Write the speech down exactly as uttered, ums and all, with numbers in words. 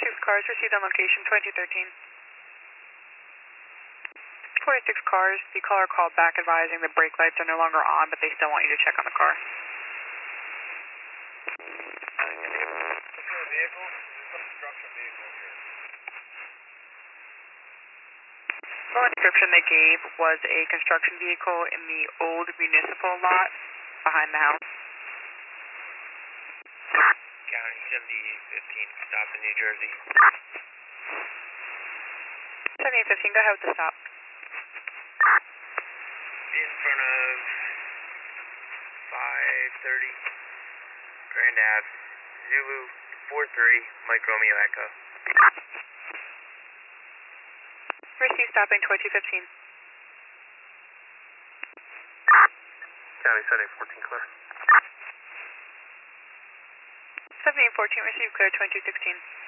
forty-six cars received on location twenty thirteen. forty-six cars, the caller called back advising the brake lights are no longer on, but they still want you to check on the car. Vehicle? There's a construction vehicle here. The only description they gave was a construction vehicle in the old municipal lot behind the house. County seventy fifteen, stop in New Jersey. seventy fifteen, go ahead with the stop. In front of five thirty Grand Ave, Zulu four three, Mike Romeo Echo. Receive stopping twenty fifteen. County seventy fourteen, clear. seventy fourteen, receive clear twenty sixteen.